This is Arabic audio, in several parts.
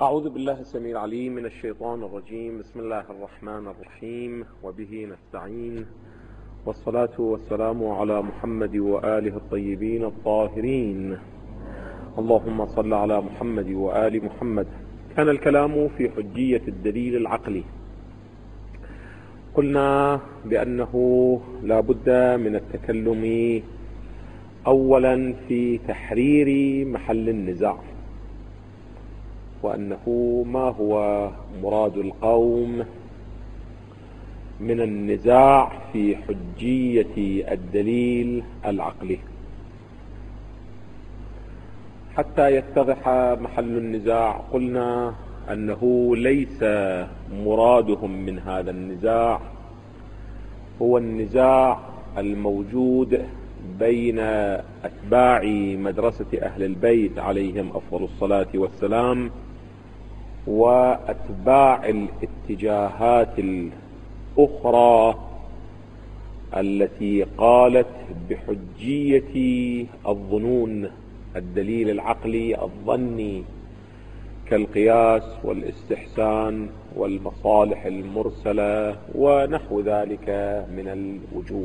أعوذ بالله السميع العليم من الشيطان الرجيم. بسم الله الرحمن الرحيم، وبه نستعين، والصلاة والسلام على محمد وآله الطيبين الطاهرين. اللهم صل على محمد وآل محمد. كان الكلام في حجية الدليل العقلي. قلنا بأنه لا بد من التكلم أولا في تحرير محل النزاع، وأنه ما هو مراد القوم من النزاع في حجية الدليل العقلي. حتى يتضح محل النزاع قلنا أنه ليس مرادهم من هذا النزاع هو النزاع الموجود بين أتباع مدرسة أهل البيت عليهم أفضل الصلاة والسلام وأتباع الاتجاهات الأخرى التي قالت بحجية الظنون، الدليل العقلي الظني، كالقياس والاستحسان والمصالح المرسلة ونحو ذلك من الوجوه.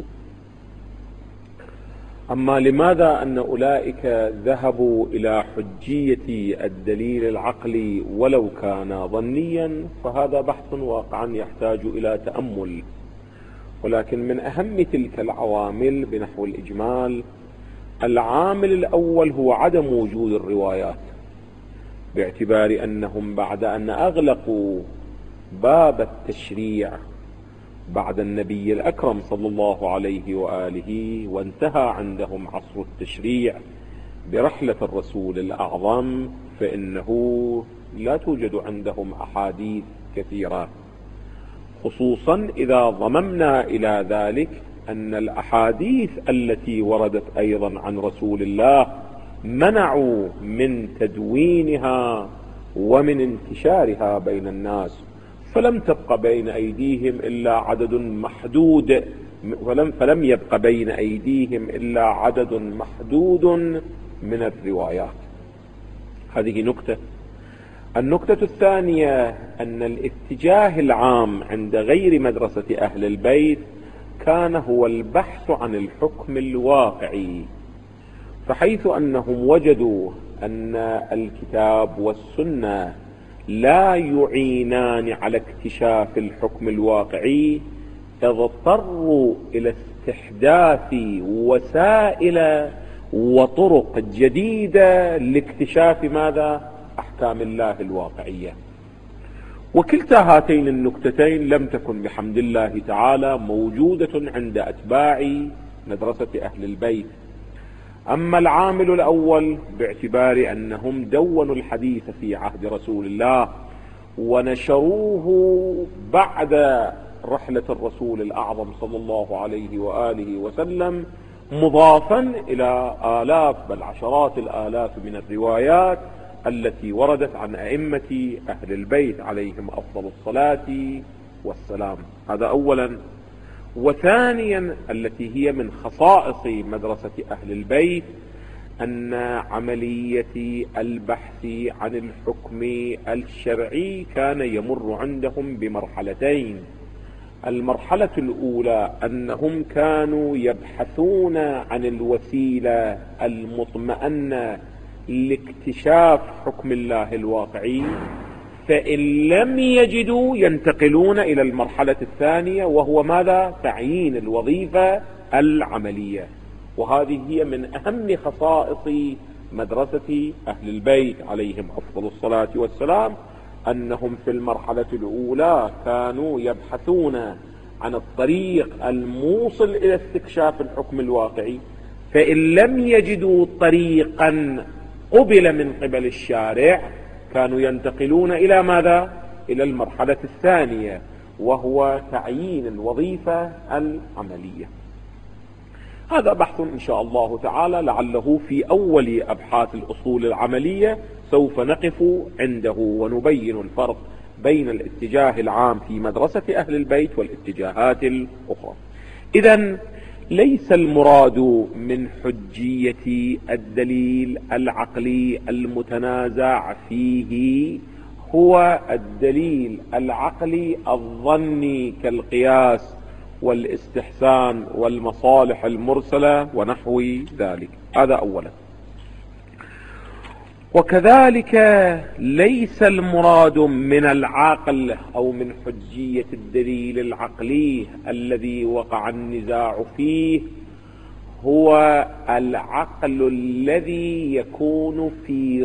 أما لماذا أن أولئك ذهبوا إلى حجية الدليل العقلي ولو كان ظنيا، فهذا بحث واقعا يحتاج إلى تأمل. ولكن من أهم تلك العوامل بنحو الإجمال، العامل الأول هو عدم وجود الروايات، باعتبار أنهم بعد أن أغلقوا باب التشريع بعد النبي الأكرم صلى الله عليه وآله، وانتهى عندهم عصر التشريع برحلة الرسول الأعظم، فإنه لا توجد عندهم أحاديث كثيرة، خصوصا إذا ضممنا إلى ذلك أن الأحاديث التي وردت أيضا عن رسول الله منعوا من تدوينها ومن انتشارها بين الناس، فلم تبق بين أيديهم إلا عدد محدود فلم يبق بين أيديهم إلا عدد محدود من الروايات. هذه نكتة. النكتة الثانية أن الاتجاه العام عند غير مدرسة أهل البيت كان هو البحث عن الحكم الواقعي، فحيث أنهم وجدوا أن الكتاب والسنة لا يعينان على اكتشاف الحكم الواقعي، اضطروا إلى استحداث وسائل وطرق جديدة لاكتشاف ماذا؟ أحكام الله الواقعية. وكلتا هاتين النكتتين لم تكن بحمد الله تعالى موجودة عند أتباع مدرسة أهل البيت. أما العامل الأول باعتبار أنهم دونوا الحديث في عهد رسول الله ونشروه بعد رحلة الرسول الأعظم صلى الله عليه وآله وسلم، مضافا إلى آلاف بل عشرات الآلاف من الروايات التي وردت عن أئمة أهل البيت عليهم أفضل الصلاة والسلام. هذا أولا. وثانيا التي هي من خصائص مدرسة أهل البيت أن عملية البحث عن الحكم الشرعي كان يمر عندهم بمرحلتين. المرحلة الأولى أنهم كانوا يبحثون عن الوسيلة المطمئنة لاكتشاف حكم الله الواقعي، فإن لم يجدوا ينتقلون إلى المرحلة الثانية، وهو ماذا؟ تعيين الوظيفة العملية. وهذه هي من أهم خصائص مدرسة أهل البيت عليهم أفضل الصلاة والسلام، أنهم في المرحلة الأولى كانوا يبحثون عن الطريق الموصل إلى استكشاف الحكم الواقعي، فإن لم يجدوا طريقا قبل من قبل الشارع كانوا ينتقلون إلى ماذا؟ إلى المرحلة الثانية، وهو تعيين الوظيفة العملية. هذا بحث إن شاء الله تعالى لعله في أول أبحاث الأصول العملية سوف نقف عنده ونبين الفرق بين الاتجاه العام في مدرسة أهل البيت والاتجاهات الأخرى. إذن ليس المراد من حجية الدليل العقلي المتنازع فيه هو الدليل العقلي الظني كالقياس والاستحسان والمصالح المرسلة ونحو ذلك. هذا أولا. وكذلك ليس المراد من العقل أو من حجية الدليل العقلي الذي وقع النزاع فيه هو العقل الذي يكون في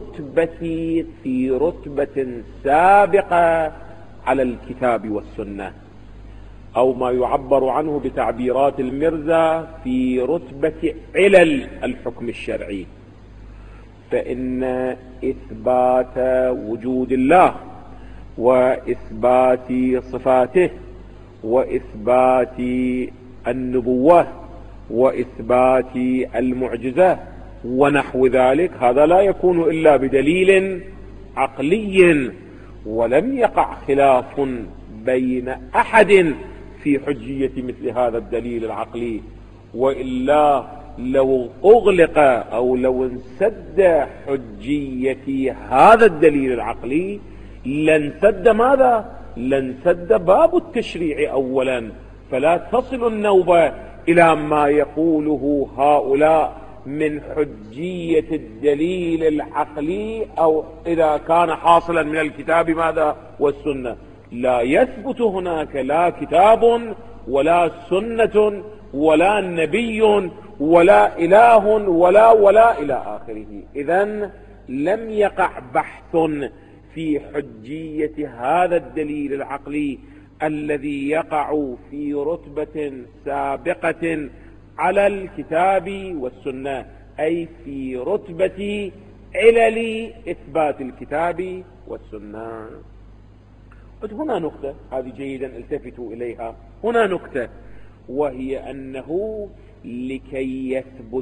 رتبة سابقة على الكتاب والسنة، أو ما يعبر عنه بتعبيرات المرزا في رتبة علل الحكم الشرعي. فإن إثبات وجود الله وإثبات صفاته وإثبات النبوة وإثبات المعجزة ونحو ذلك هذا لا يكون إلا بدليل عقلي، ولم يقع خلاف بين أحد في حجية مثل هذا الدليل العقلي. وإلا لو أغلق أو لو انسد حجية هذا الدليل العقلي لانسد ماذا؟ لانسد باب التشريع أولا، فلا تصل النوبة إلى ما يقوله هؤلاء من حجية الدليل العقلي، أو إذا كان حاصلا من الكتاب ماذا والسنة. لا يثبت هناك لا كتاب ولا سنة ولا نبي ولا إله ولا إلى آخره. إذن لم يقع بحث في حجية هذا الدليل العقلي الذي يقع في رتبة سابقة على الكتاب والسنة، أي في رتبة علل إثبات الكتاب والسنة. هنا نقطة، هذه جيدا التفتوا إليها. هنا نقطة، وهي أنه لكي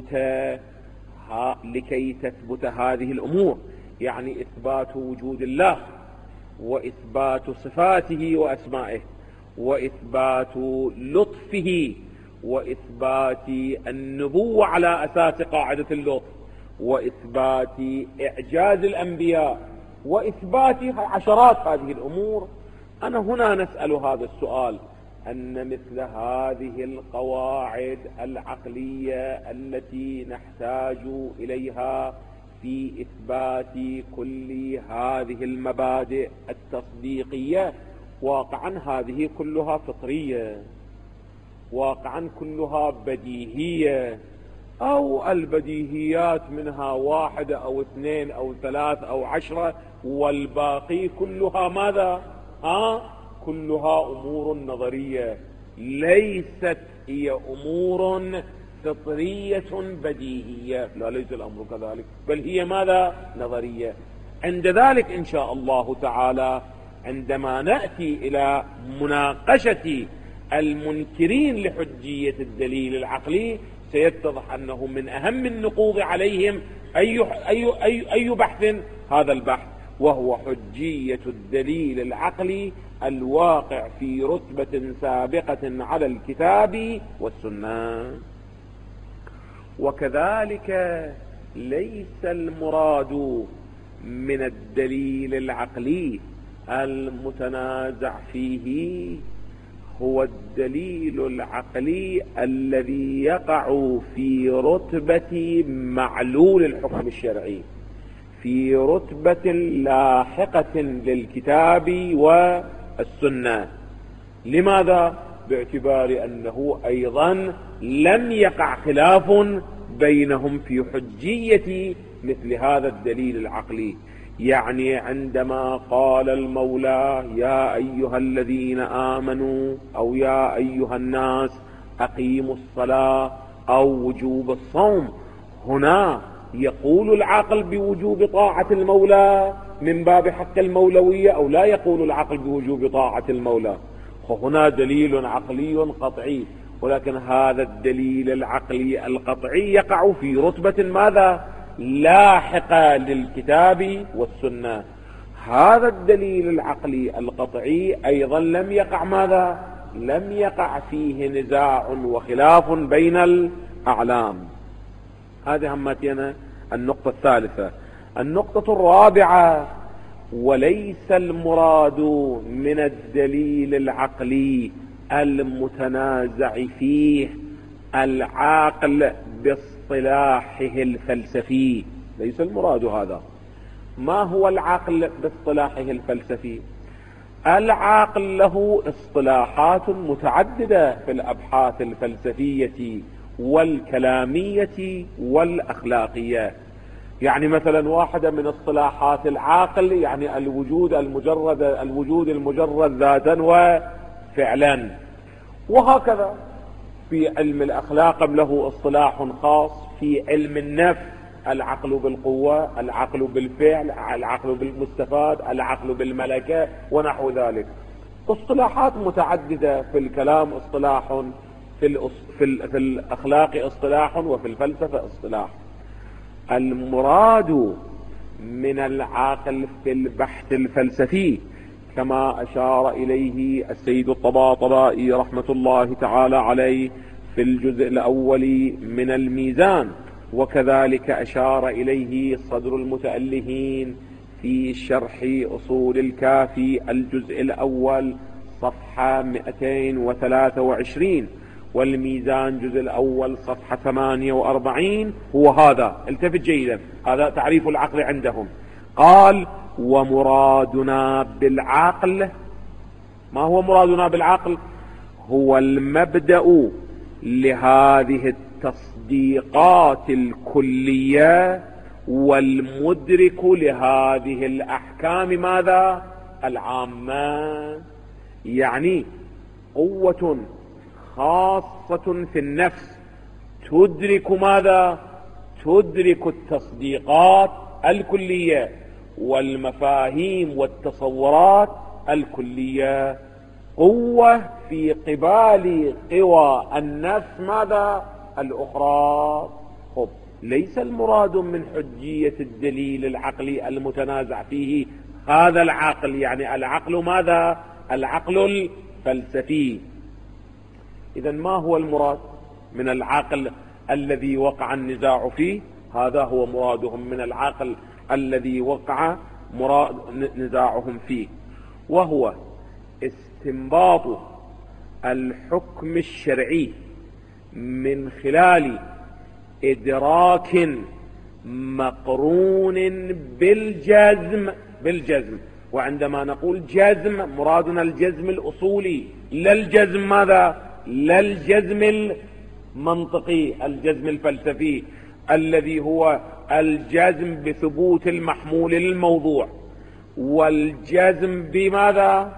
تثبت هذه الأمور، يعني إثبات وجود الله وإثبات صفاته وأسمائه وإثبات لطفه وإثبات النبوة على أساس قاعدة اللطف وإثبات إعجاز الأنبياء وإثبات عشرات هذه الأمور. أنا هنا نسأل هذا السؤال، أن مثل هذه القواعد العقلية التي نحتاج إليها في إثبات كل هذه المبادئ التصديقية، واقعا هذه كلها فطرية، واقعا كلها بديهية، أو البديهيات منها 1 أو 2 أو 3 أو 10، والباقي كلها ماذا؟ كلها أمور نظرية، ليست هي أمور فطرية بديهية. لا، ليس الأمر كذلك، بل هي ماذا؟ نظرية. عند ذلك إن شاء الله تعالى عندما نأتي إلى مناقشة المنكرين لحجية الدليل العقلي سيتضح أنه من أهم النقوض عليهم أي بحث؟ هذا البحث، وهو حجية الدليل العقلي الواقع في رتبة سابقة على الكتاب والسنة. وكذلك ليس المراد من الدليل العقلي المتنازع فيه هو الدليل العقلي الذي يقع في رتبة معلول الحكم الشرعي، في رتبة لاحقة للكتاب والسنة. لماذا؟ باعتبار أنه أيضا لم يقع خلاف بينهم في حجية مثل هذا الدليل العقلي. يعني عندما قال المولى يا أيها الذين آمنوا أو يا أيها الناس أقيموا الصلاة أو وجوب الصوم، هنا يقول العقل بوجوب طاعة المولى من باب حق المولوية، أو لا يقول العقل بوجوب طاعة المولى؟ هنا دليل عقلي قطعي، ولكن هذا الدليل العقلي القطعي يقع في رتبة ماذا؟ لاحقة للكتاب والسنة. هذا الدليل العقلي القطعي أيضا لم يقع ماذا؟ لم يقع فيه نزاع وخلاف بين الأعلام. هذه همتنا النقطة الثالثة. النقطة الرابعة، وليس المراد من الدليل العقلي المتنازع فيه العقل باصطلاحه الفلسفي، ليس المراد هذا. ما هو العقل باصطلاحه الفلسفي؟ العقل له اصطلاحات متعددة في الأبحاث الفلسفية والكلامية والأخلاقية. يعني مثلا واحدة من اصطلاحات العقل يعني الوجود المجرد ذاتا وفعلا. وهكذا في علم الأخلاق له اصطلاح خاص، في علم النفس العقل بالقوة، العقل بالفعل، العقل بالمستفاد، العقل بالملكة ونحو ذلك. اصطلاحات متعددة، في الكلام اصطلاح، في الأخلاق اصطلاح، وفي الفلسفة اصطلاح. المراد من العقل في البحث الفلسفي كما أشار إليه السيد الطباطبائي رحمة الله تعالى عليه في الجزء الأول من الميزان، وكذلك أشار إليه صدر المتألهين في شرح أصول الكافي الجزء الأول صفحة 223، والميزان جزء الأول صفحة 48. هو هذا، التفت جيدا، هذا تعريف العقل عندهم. قال: ومرادنا بالعقل، ما هو مرادنا بالعقل؟ هو المبدأ لهذه التصديقات الكلية والمدرك لهذه الأحكام ماذا؟ العامة. يعني قوة خاصة في النفس تدرك ماذا؟ تدرك التصديقات الكلية والمفاهيم والتصورات الكلية. قوة في قبال قوى النفس ماذا؟ الأخرى. خب، ليس المراد من حجية الدليل العقلي المتنازع فيه هذا العقل، يعني العقل ماذا؟ العقل الفلسفي. إذا ما هو المراد من العقل الذي وقع النزاع فيه؟ هذا هو مرادهم من العقل الذي وقع نزاعهم فيه، وهو استنباط الحكم الشرعي من خلال إدراك مقرون بالجزم. وعندما نقول جزم مرادنا الجزم الأصولي، لا الجزم ماذا؟ لا الجزم المنطقي، الجزم الفلسفي الذي هو الجزم بثبوت المحمول للموضوع، والجزم بماذا؟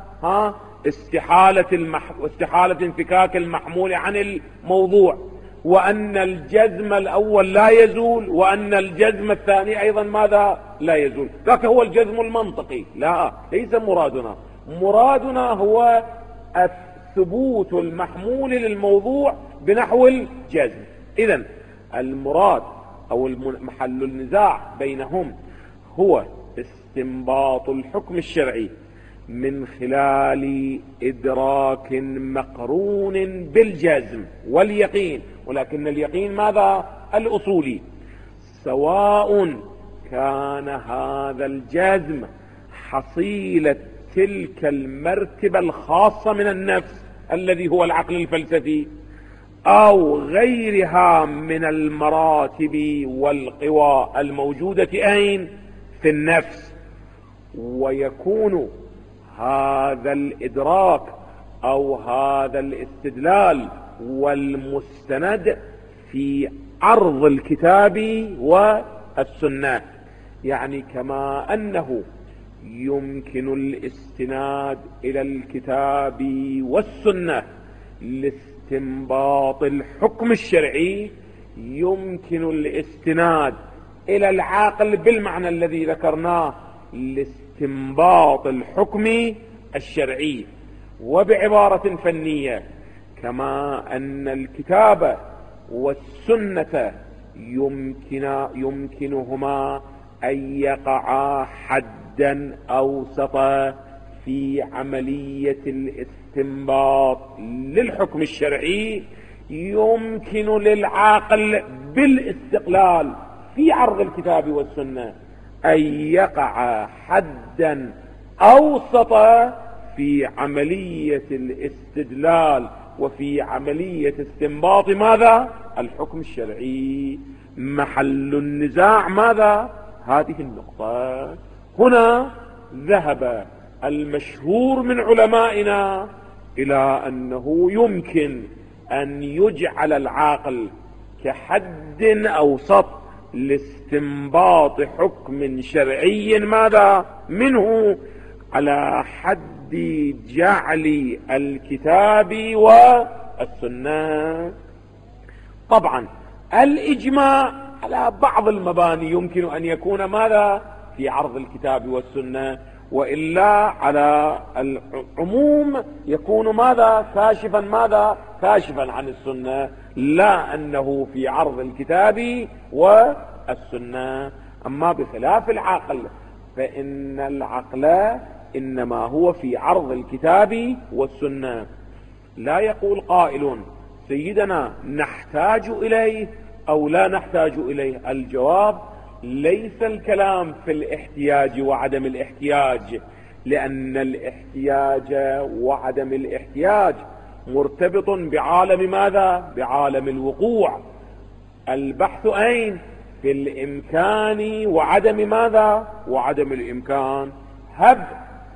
استحالة انفكاك المحمول عن الموضوع، وأن الجزم الأول لا يزول، وأن الجزم الثاني أيضا ماذا؟ لا يزول. ذاك هو الجزم المنطقي. لا، ليس مرادنا. مرادنا هو ثبوت المحمول للموضوع بنحو الجزم. إذن المراد أو محل النزاع بينهم هو استنباط الحكم الشرعي من خلال إدراك مقرون بالجزم واليقين، ولكن اليقين ماذا؟ الأصولي. سواء كان هذا الجزم حصيلة تلك المرتبة الخاصة من النفس الذي هو العقل الفلسفي، أو غيرها من المراتب والقوى الموجودة أين؟ في النفس. ويكون هذا الإدراك أو هذا الاستدلال والمستند في عرض الكتاب والسنة. يعني كما أنه يمكن الاستناد إلى الكتاب والسنة لاستنباط الحكم الشرعي، يمكن الاستناد إلى العقل بالمعنى الذي ذكرناه لاستنباط الحكم الشرعي. وبعبارة فنية، كما أن الكتاب والسنة يمكنهما أن يقعا حدا أوسطا في عملية الاستنباط للحكم الشرعي، يمكن للعاقل بالاستقلال في عرض الكتاب والسنة أن يقع حدا أوسط في عملية الاستدلال وفي عملية استنباط ماذا؟ الحكم الشرعي. محل النزاع ماذا؟ هذه النقطة. هنا ذهب المشهور من علمائنا إلى أنه يمكن أن يجعل العقل كحد أوسط لاستنباط حكم شرعي ماذا منه، على حد جعل الكتاب والسنة. طبعا الإجماع على بعض المباني يمكن أن يكون ماذا في عرض الكتاب والسنة، وإلا على العموم يكون ماذا كاشفا عن السنة، لا أنه في عرض الكتاب والسنة. أما بخلاف العقل فإن العقل إنما هو في عرض الكتاب والسنة. لا يقول قائل سيدنا نحتاج إليه أو لا نحتاج إليه. الجواب ليس الكلام في الاحتياج وعدم الاحتياج، لأن الاحتياج وعدم الاحتياج مرتبط بعالم ماذا؟ بعالم الوقوع. البحث أين؟ في الإمكان وعدم ماذا؟ وعدم الإمكان. هب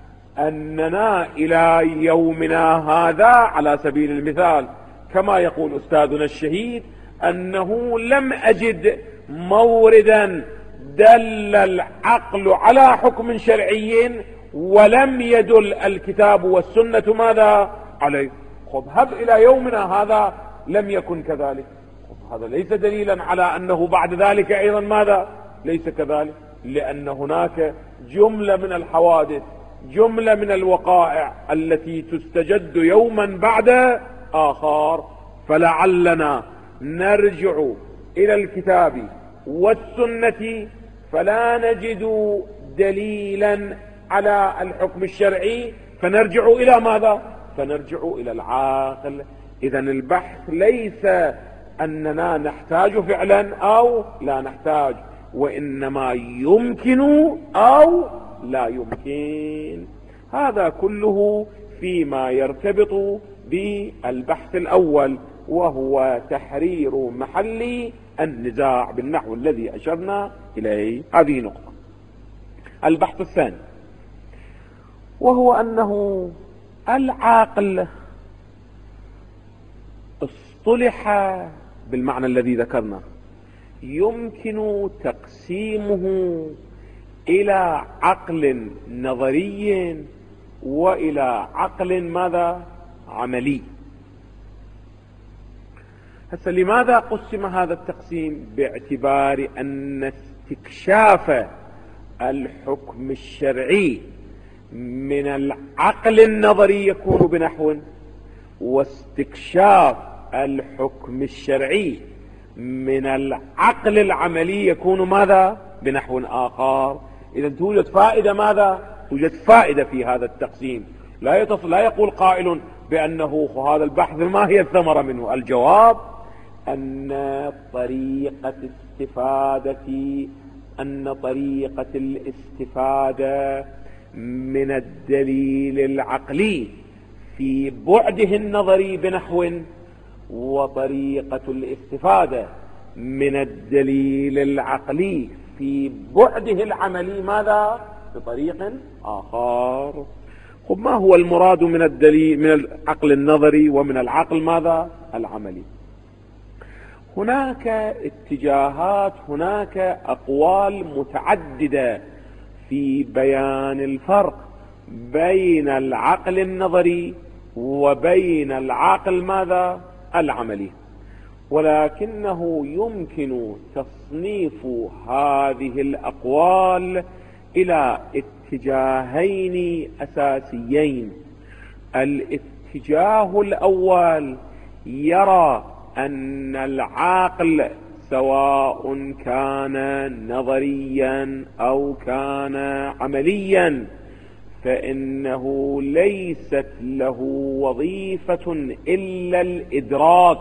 أننا إلى يومنا هذا على سبيل المثال كما يقول أستاذنا الشهيد أنه لم أجد موردا دل العقل على حكم شرعي ولم يدل الكتاب والسنة ماذا عليه. خب هب إلى يومنا هذا لم يكن كذلك، هذا ليس دليلا على أنه بعد ذلك أيضا ماذا ليس كذلك، لأن هناك جملة من الحوادث، جملة من الوقائع التي تستجد يوما بعد آخر. فلعلنا نرجع إلى الكتاب والسنة فلا نجد دليلا على الحكم الشرعي، فنرجع إلى ماذا؟ فنرجع إلى العاقل. إذن البحث ليس أننا نحتاج فعلا أو لا نحتاج، وإنما يمكن أو لا يمكن. هذا كله فيما يرتبط بالبحث الأول، وهو تحرير محل النزاع بالنحو الذي أشرنا إليه. هذه نقطة. البحث الثاني وهو أنه العاقل اصطلح بالمعنى الذي ذكرنا، يمكن تقسيمه إلى عقل نظري وإلى عقل ماذا عملي. هسه لماذا قسم هذا التقسيم؟ باعتبار أن استكشاف الحكم الشرعي من العقل النظري يكون بنحو، واستكشاف الحكم الشرعي من العقل العملي يكون ماذا بنحو آخر. إذا توجد فائدة ماذا؟ توجد فائدة في هذا التقسيم. لا يقول قائل بأنه هذا البحث ما هي الثمرة منه. الجواب أن طريقة الاستفادة من الدليل العقلي في بعده النظري بنحو، وطريقة الاستفادة من الدليل العقلي في بعده العملي ماذا بطريق آخر. خب ما هو المراد من الدليل من العقل النظري ومن العقل ماذا العملي؟ هناك اتجاهات، هناك أقوال متعددة في بيان الفرق بين العقل النظري وبين العقل ماذا العملي، ولكنه يمكن تصنيف هذه الأقوال إلى اتجاهين أساسيين. الاتجاه الأول يرى أن العقل سواء كان نظريا أو كان عمليا فإنه ليست له وظيفة إلا الإدراك،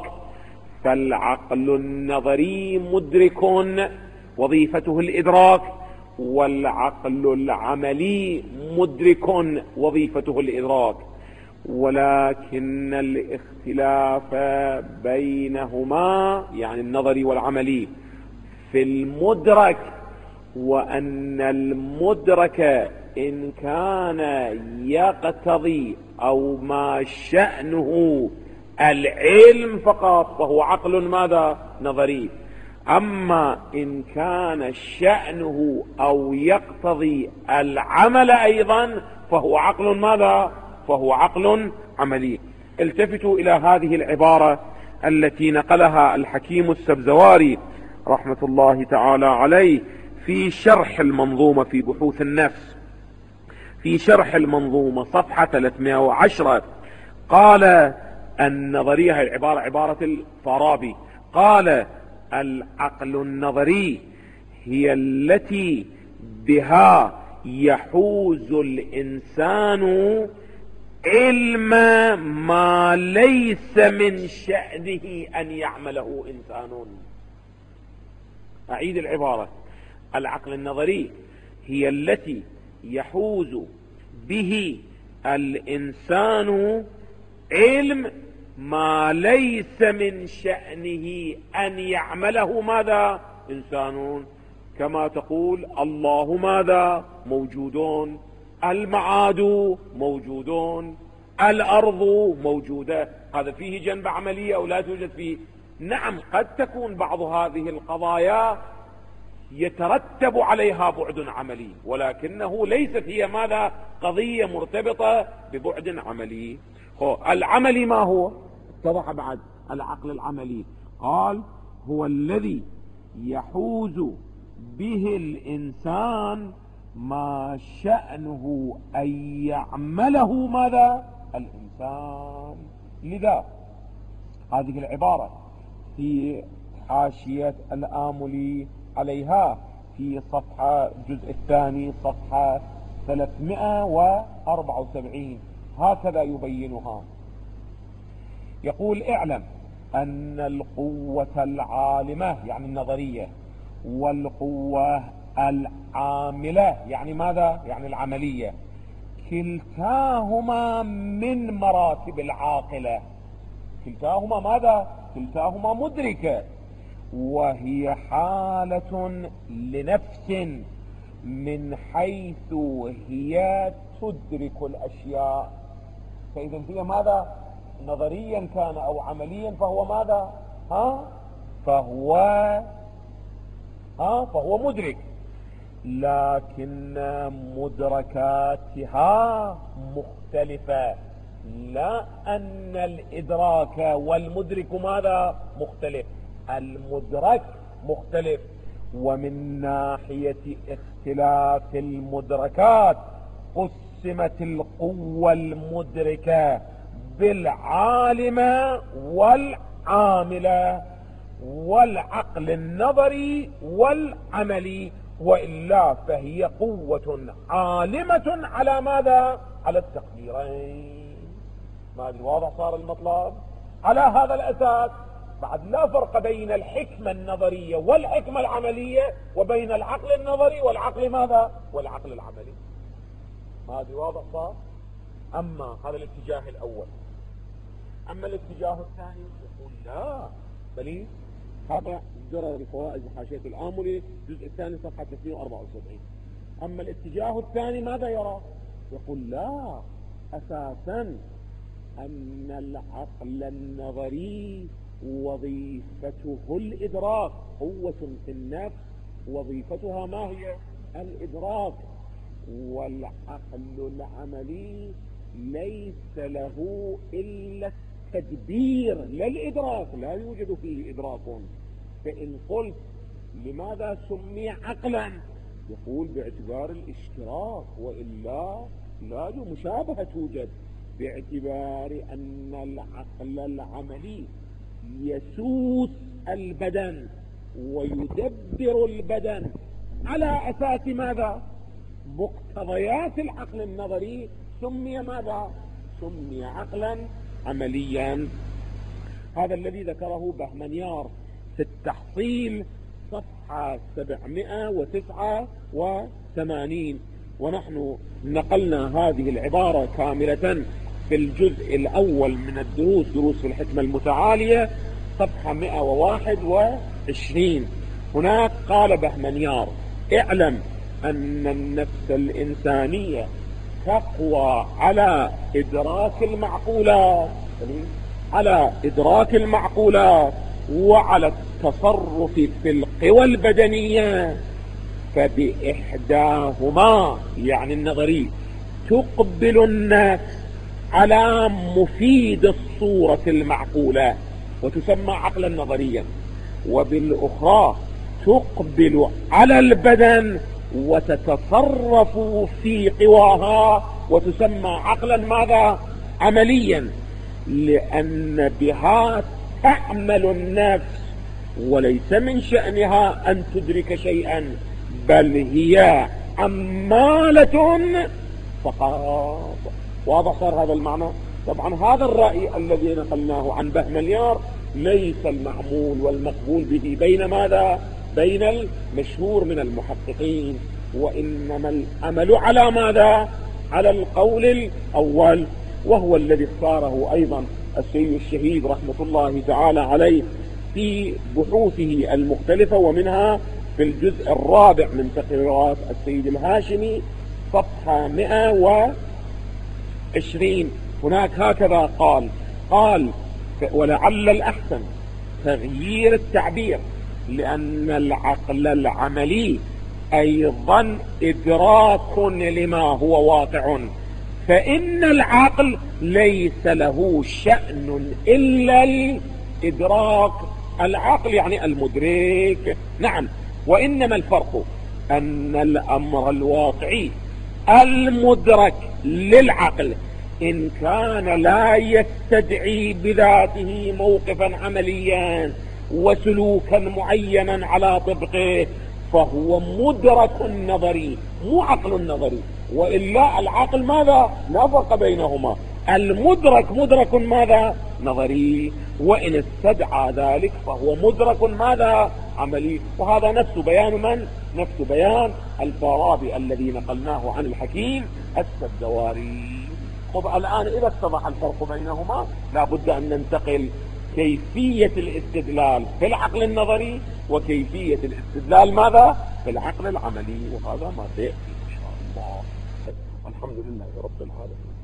فالعقل النظري مدرك وظيفته الإدراك، والعقل العملي مدرك وظيفته الإدراك، ولكن الاختلاف بينهما يعني النظري والعملي في المدرك، وأن المدرك إن كان يقتضي أو ما شأنه العلم فقط فهو عقل ماذا؟ نظري. أما إن كان شأنه أو يقتضي العمل أيضا فهو عقل ماذا؟ فهو عقل عملي. التفتوا إلى هذه العبارة التي نقلها الحكيم السبزواري رحمة الله تعالى عليه في شرح المنظومة في بحوث النفس، في شرح المنظومة صفحة 310. قال النظرية، العبارة عبارة الفارابي، قال العقل النظري هي التي بها يحوز الإنسان علم ما ليس من شأنه أن يعمله إنسان. أعيد العبارة: العقل النظري هي التي يحوز به الإنسان علم ما ليس من شأنه أن يعمله ماذا؟ إنسان. كما تقول الله ماذا؟ موجودون، المعاد موجودون، الأرض موجودة. هذا فيه جنبة عملية أو لا توجد فيه؟ نعم، قد تكون بعض هذه القضايا يترتب عليها بعد عملي، ولكنه ليست هي ماذا؟ قضية مرتبطة ببعد عملي. العملي ما هو؟ اتضح بعد العقل العملي، قال هو الذي يحوز به الإنسان ما شأنه أن يعمله ماذا؟ الإنسان. لذا هذه العبارة في حاشية الآملي عليها في صفحة الجزء الثاني صفحة 374 هكذا يبينها. يقول: اعلم أن القوة العالمة يعني النظرية، والقوة العاملة يعني ماذا؟ يعني العملية، كلتاهما من مراتب العاقلة. كلتاهما ماذا؟ كلتاهما مدركة، وهي حالة لنفس من حيث هي تدرك الأشياء. فإذا هي ماذا؟ نظريا كان أو عمليا فهو ماذا؟ فهو مدرك، لكن مدركاتها مختلفة، لا أن الإدراك والمدرك ماذا؟ مختلف. المدرك مختلف، ومن ناحية اختلاف المدركات قسمت القوة المدركة بالعالمة والعاملة والعقل النظري والعملي، وإلا فهي قوة عالمة على ماذا؟ على التقديرين. ما أدري واضح صار المطلب؟ على هذا الأساس بعد لا فرق بين الحكمة النظرية والحكمة العملية وبين العقل النظري والعقل ماذا؟ والعقل العملي. ما أدري واضح صار؟ أما هذا الاتجاه الأول. أما الاتجاه الثاني يقول لا، بل هذا جرى الفوائد حاشية الآملي الجزء الثاني صفحة 274. أما الاتجاه الثاني ماذا يرى؟ يقول لا، أساسا أن العقل النظري وظيفته الإدراك، قوة في النفس وظيفتها ما هي؟ الإدراك. والعقل العملي ليس له إلا التدبير لا الإدراك، لا يوجد فيه إدراك. فإن قلت لماذا سمي عقلا؟ يقول باعتبار الاشتراك، وإلا لا مشابهة توجد، باعتبار أن العقل العملي يسوس البدن ويدبر البدن على أساس ماذا؟ مقتضيات العقل النظري، سمي ماذا؟ سمي عقلا عمليا. هذا الذي ذكره بهمنيار في التحصيل صفحة صفحة 789. ونحن نقلنا هذه العبارة كاملة في الجزء الأول من الدروس، دروس في الحكمة المتعالية، صفحة 121. هناك قال بهمنيار: اعلم أن النفس الإنسانية تقوى على إدراك المعقولات، على إدراك المعقولات وعلى التصرف في القوى البدنية، فبإحداهما يعني النظري تقبل النفس على مفيد الصورة المعقولة وتسمى عقلا نظريا، وبالأخرى تقبل على البدن وتتصرف في قواها وتسمى عقلا ماذا؟ عمليا، لأن بها تعمل النفس وليس من شأنها أن تدرك شيئا، بل هي عمالة فقط. واضح صار هذا المعنى؟ طبعا هذا الرأي الذي نقلناه عن بهمنيار ليس المعمول والمقبول به بين ماذا؟ بين المشهور من المحققين، وإنما الأمل على ماذا؟ على القول الأول، وهو الذي اختاره أيضا السيد الشهيد رحمة الله تعالى عليه في بحوثه المختلفة، ومنها في الجزء الرابع من تقريرات السيد الهاشمي صفحة 120. هناك هكذا قال ولعل الأحسن تغيير التعبير، لأن العقل العملي أيضا إدراك لما هو واقع، فإن العقل ليس له شأن إلا الإدراك. العقل يعني المدرك، نعم، وإنما الفرق أن الأمر الواقعي المدرك للعقل إن كان لا يستدعي بذاته موقفا عمليا وسلوكا معينا على طبقه فهو مدرك نظري مو عقل نظري، وإلا العقل ماذا؟ لا فرق بينهما، المدرك مدرك ماذا؟ نظري، وإن استدعى ذلك فهو مدرك ماذا؟ عملي. وهذا نفس بيان من؟ نفس بيان الفارابي الذي نقلناه عن الحكيم السدواري. طب الآن إذا اتضح الفرق بينهما لابد أن ننتقل كيفية الاستدلال في العقل النظري وكيفية الاستدلال ماذا؟ في العقل العملي، وهذا ما سيأتي إن شاء الله. الحمد لله رب العالمين.